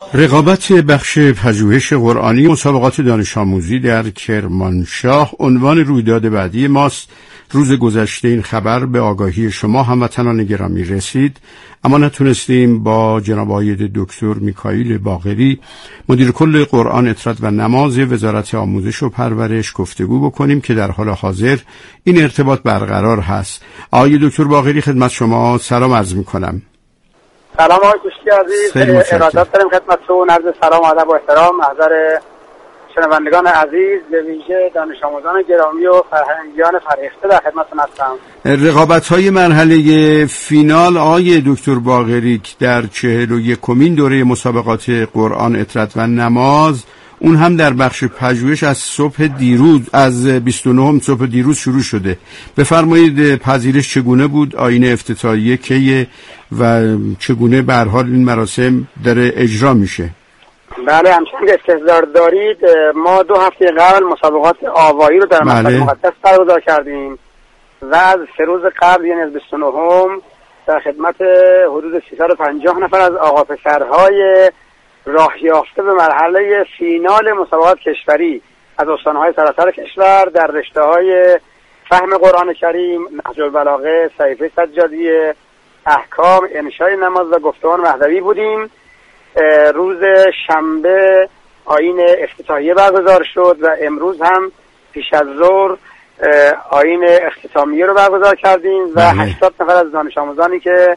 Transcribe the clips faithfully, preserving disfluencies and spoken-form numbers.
رقابت بخش پژوهش قرآنی مسابقات دانش آموزی در کرمانشاه عنوان رویداد بعدی ماست. روز گذشته این خبر به آگاهی شما هموطنان گرامی رسید، اما نتونستیم با جناب آقای دکتر میکائیل باقری مدیر کل قرآن اطراد و نماز وزارت آموزش و پرورش گفتگو بکنیم که در حال حاضر این ارتباط برقرار هست. آقای دکتر باقری خدمت شما سلام عرض میکنم. سلام آقای کوشکی عزیز، ارادت دارم خدمتتون. عرض سلام و ادب و احترام محضر شنوندگان عزیز، به ویژه دانش آموزان گرامی و فرهنگیان فرهیخته در خدمتتون هستم. رقابت‌های مرحله فینال آقای دکتر باقری در چهل و یکمین دوره مسابقات قرآن اطراد و نماز، اون هم در بخش پژوهش از صبح دیروز از بیست و نهم صبح دیروز شروع شده. بفرمایید پذیرش چگونه بود؟ آیین افتتاحیه کیه و چگونه به هر حال این مراسم داره اجرا میشه؟ بله، همچنین که استحضار دارید ما دو هفته قبل مسابقات آوایی رو در بله. مکتب مقدس برگزار کردیم و از سه روز قبل یعنی از بیست و نهم در خدمت حدود سیصد و پنجاه نفر از آقا پسرهای راه یافته به مرحله فینال مسابقات کشوری از استانهای سراسر کشور در رشته‌های فهم قرآن کریم، نهج البلاغه، صحیفه سجادیه، احکام، انشای نماز و گفتمان مهدوی بودیم. روز شنبه آیین افتتاحیه برگزار شد و امروز هم پیش از ظهر آیین اختتامیه رو برگزار کردیم و هشتاد نفر از دانش آموزانی که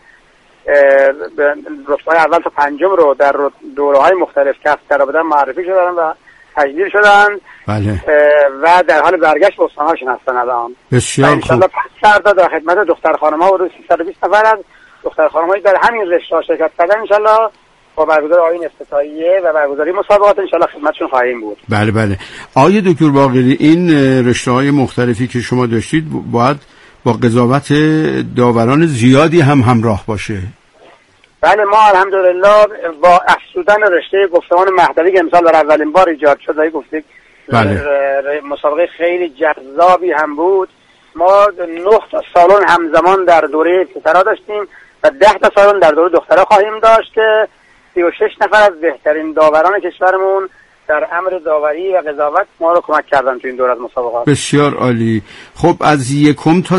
رتبه‌های اول تا پنجم رو در دوره‌های مختلف کسب کرده بودن معرفی شدن و تجلیل شدن. بله. و در حال برگشت به استان‌هاشون هستن الان. بسیار خوب. پس فردا در خدمت دختر خانم‌ها حدود سیصد و بیست نفر از دختر خانم‌هایی در همین رشته‌ها شرکت کردن. ان شاءالله با برگزار آیین افتتاحیه و برگزاری مسابقات ان شاءالله خدمتشون خواهیم بود. بله بله. آقای دکتر باقری، این رشته‌های مختلفی که شما داشتید باید با قضاوت داوران زیادی هم همراه باشه. بله، ما الحمدلله با افزودن رشته گفتمان مهدوی که امسال در اولین بار ایجاد شد و گفتید بله. مسابقه خیلی جذابی هم بود. ما نه تا سالن همزمان در دوره پسرها داشتیم و ده تا سالن در دوره دخترها خواهیم داشت که سی و شش نفر از بهترین داوران کشورمون در امر داوری و قضاوت ما رو کمک کردن تو این دوره از مسابقات. بسیار عالی. خب از یکم تا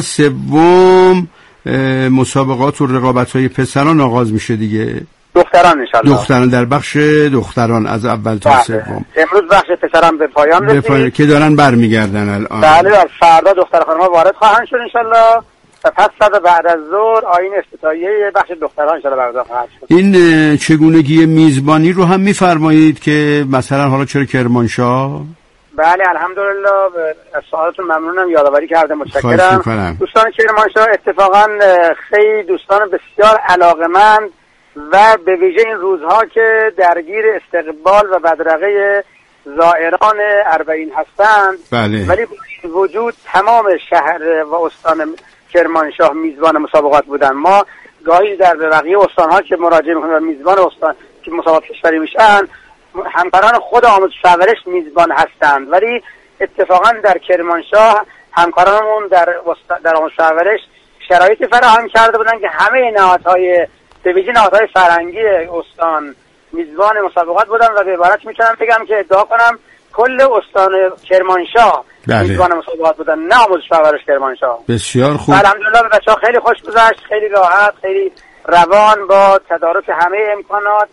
سوم مسابقات و رقابت‌های پسران آغاز میشه دیگه. دختران ان شاءالله. دختران در بخش دختران از اول تا سوم. امروز بخش پسران به پایان رسید. پای... که دارن برمیگردن الان. بله، فردا دختر خانم‌ها وارد خواهند شد ان شاءالله. و پس فردا بعد از ظهر آیین افتتاحیه بخش دختران ان شاءالله برگزار خواهد شد. این چگونگی میزبانی رو هم میفرمایید که مثلا حالا چرا کرمانشاه؟ بله الحمدلله، از سوالتون ممنونم، یادآوری کرده، متشکرم. دوستان کرمانشاه اتفاقا خیلی دوستان بسیار علاقمند و به ویژه این روزها که درگیر استقبال و بدرقه زائران اربعین هستند. بله. ولی وجود تمام شهر و استان کرمانشاه میزبان مسابقات بودن. ما گاهی در بقیه استانها که مراجعه میکنیم و میزبان استان که مسابقات کشوری میشن، همکاران خود آموزش و پرورش میزبان هستند، ولی اتفاقا در کرمانشاه همکارانمون در در آموزش و پرورش شرایطی فراهم کرده بودن که همه نهادهای به ویژه نهادهای فرهنگی استان میزبان مسابقات بودن و به عبارت میتونم بگم که ادعا کنم کل استان کرمانشاه بله. میزبان مسابقات بودن، نه آموزش و پرورش کرمانشاه. بسیار خوب. الحمدلله به بچه‌ها خیلی خوش گذشت، خیلی راحت، خیلی روان، با تدارک همه امکانات،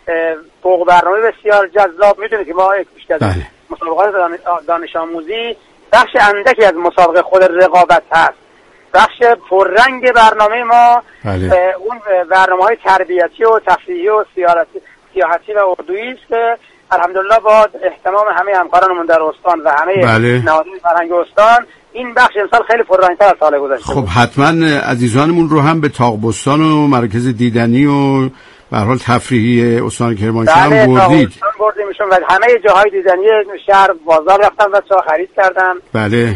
فوق برنامه بسیار جذاب. میدونید که ما بله. مسابقات دانش آموزی بخش اندکی از مسابقه خود رقابت هست. بخش پررنگ برنامه ما بله. اون برنامه‌های تربیتی و تفریحی و سیاحتی سیاحتی و اردویی است که الحمدلله با اهتمام همه همکارانمون در استان و همه بله. نهادهای فرهنگی استان این بخش امسال خیلی پررنگ‌تر از سال گذشته. خب حتما عزیزانمون رو هم به تاقبستان و مرکز دیدنی و به هر حال تفریحی استان کرمانشاه هم بردید. بله، بردیمشون و همه جاهای دیدنی شهر بازار رفتن و چا خرید کردن. بله.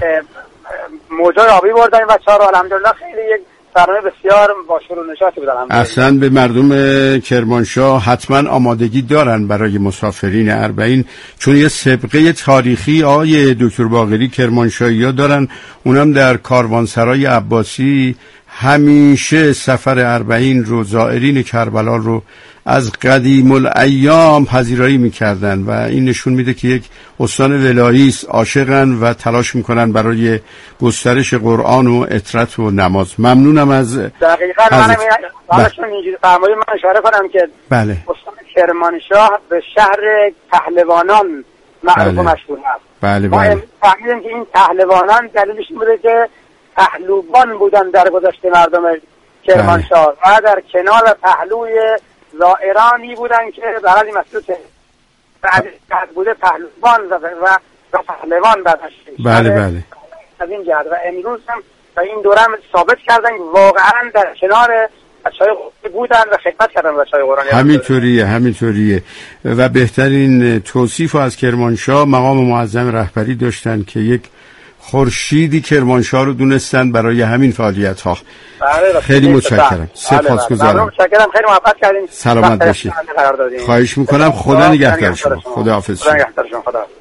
موجای آبی بردن بچه‌ها رو. الحمدلله خیلی یک برنامه بسیار با شروع نشاطی بودن. اصلا به مردم کرمانشاه حتما آمادگی دارن برای مسافرین اربعین، چون یه سابقه تاریخی آقای دکتر باقری کرمانشاهی‌ها دارن، اونم در کاروانسرای عباسی همیشه سفر اربعین رو، زائرین کربلا رو از قدیم الایام پذیرایی میکردن و این نشون میده که یک استان ولایی است، عاشقن و تلاش میکنن برای گسترش قرآن و اطرت و نماز. ممنونم از دقیقاً. منم حالشون اینجوری فرمایید. من اشاره کنم که بله استان کرمانشاه به شهر پهلوانان معروف و مشهور است. بله ما بله. فهمیدیم که این پهلوانان دلیلش این بوده که پهلوان بودن در گذشته مردم کرمانشاه و در کنار پهلوی زائرانی بودن که برای این مسئله بعد بوده پهلوان و و پهلوان بعدش. بله بله. از این جهت و امروز هم و این دوره هم ثابت کردن که واقعا در کنار بچه‌های بودن و خدمت کردن بچه‌های قرآنی. همینطوریه همینطوریه و بهترین توصیف از کرمانشاه مقام معظم رهبری داشتن که یک خورشیدی کرمانشاه رو دونستن برای همین فعالیت ها. بله خیلی متشکرم. سپاسگزارم. متشکرم. خیلی محبت کردین. سلامت باشید. خواهش میکنم. خدا نگهدار شما. خداحافظ. خدا نگهدار شما. خدا